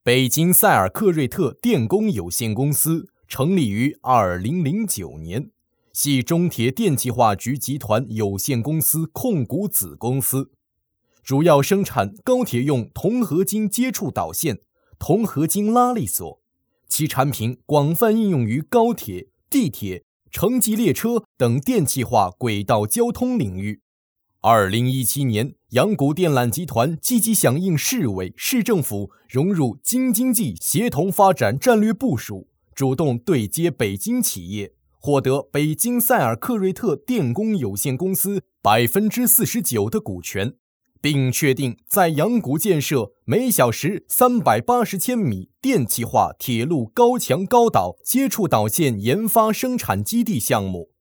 北京赛尔克瑞特电工有限公司成立于2009年，系中铁电气化局集团有限公司控股子公司，主要生产高铁用铜合金接触导线、铜合金拉力锁，其产品广泛应用于高铁、地铁、城际列车等电气化轨道交通领域。2017年，阳谷电缆集团积极响应市委市政府融入京津冀协同发展战略部署，主动对接北京企业，获得北京赛尔克瑞特电工有限公司49%的股权，并确定在阳谷建设每小时380千米电气化铁路高强高导接触导线研发生产基地项目，